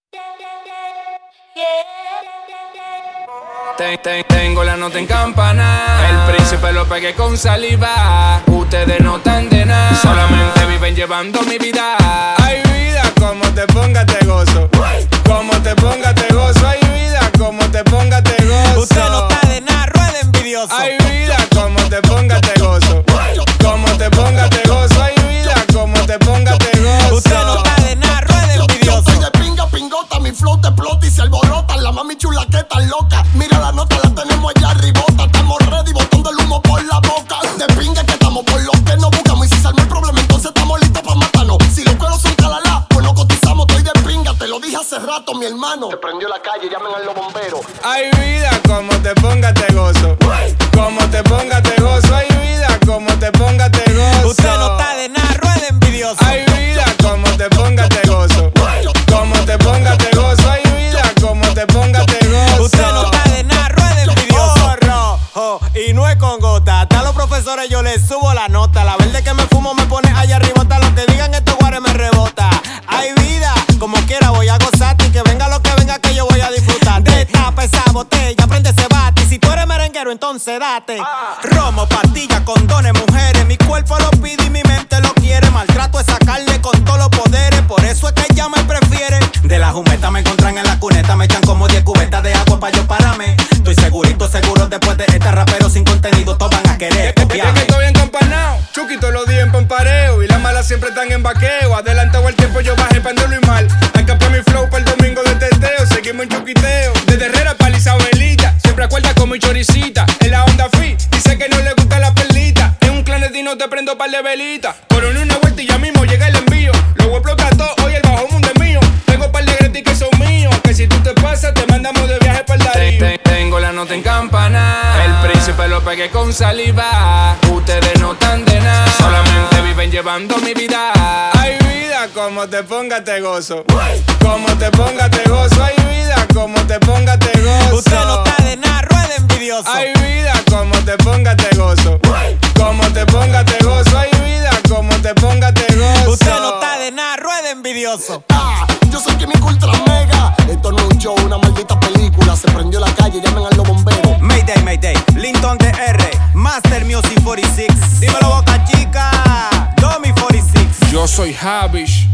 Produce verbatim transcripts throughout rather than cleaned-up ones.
Ten, ten, tengo la nota en campana. El príncipe lo pegué con saliva. Ustedes no están de nada, solamente viven llevando mi vida. Ay vida, como te ponga te gozo. Como te ponga te gozo. Ay vida, como te ponga te gozo. Usted no está de nada, rueda envidioso. Ay vida, como te ponga te gozo. Como te ponga te gozo. Ay vida, como te ponga te gozo. Usted no está de nada, rueda envidioso. Yo soy de pinga, pingota, mi flow te explota y se alborota. La mami chula que está loca. Mira la nota, la tenemos allá arribota. Estamos ready, botando el humo por la boca. De pinga que estamos por lo que nos buscamos. Y si sale el problema, entonces estamos listos para matarnos. Si los cueros son calala, pues no cotizamos. Estoy de pinga, te lo dije hace rato, mi hermano. Se prendió la calle, llamen a los bomberos. Ay vida, como te ponga te gozo. Como te ponga te gozo. Ay vida, como te ponga te gozo. Usted no está de nada, rueda envidioso. Ay vida, como te ponga te gozo. Como te ponga te gozo. Ay vida, como te ponga te gozo. Usted no está de nada, rueda envidioso. Rojo, y no es con gota. Hasta a los profesores yo les subo la nota. La verde que me fumo me pone allá arriba. Hasta lo que digan estos guares me rebota. Ay vida, como quiera voy a gozarte. Y que venga lo que venga que yo voy a disfrutar. Destapa esa botella, prende ese bate. Y si tú eres merenguero entonces date. Romo, pastilla, condones, mujeres. Mi cuerpo lo pide y mi mente lo quiere. Maltrato es sacarle con todos los poderes. Por eso es que ella me prefiere. De la jumeta me encuentran en la cuneta. Me echan como diez cubetas de agua pa' yo pararme. Estoy segurito, seguro después de este rapero sin contenido todos van a querer copiarme. Es que estoy bien campanao, Chuquito los días en pampareo. Y las malas siempre están en vaqueo. Adelantado el tiempo yo bajé pa' no y mal. Acapé mi flow para el domingo de teteo. Seguimos en chuquiteo. Desde Herrera pa' Isabelita. Siempre acuerda con mi choricita. En la onda free, dice que no le gusta la perlita. En un clandestino te prendo par de velita. Coroné una vuelta y ya mismo llega el envío. Lo voy a explotar todo, hoy el bajo mundo es mío. Tengo par de gretis que son míos. Que si tú te pasas te mandamos de viaje para el Ten, Darío. ten, tengo la nota en campana. El príncipe lo pegué con saliva. Ustedes no están de nada, solamente viven llevando mi vida. Ay vida, como te ponga te gozo. Como te ponga te gozo. Ay vida, como te ponga te gozo. Usted no está de nada, rueda envidioso. Ay vida, como te ponga te gozo. Como te ponga te gozo. Ay vida, como te ponga te gozo. Usted no está de nada, rueda envidioso. Ah, yo soy químico ultra mega. Esto no es un show, una maldita película. Se prendió la calle, llamen a los bomberos. Mayday, Mayday, Linton D R, Master Music cuarenta y seis. Dímelo Boca Chica, Domi cuarenta y seis. Yo soy Havish,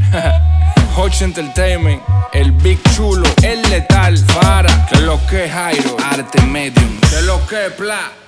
Hodge Entertainment, el Big Chulo, el Letal, Fara, que lo que es Jairo, Arte Medium, que lo que es Pla.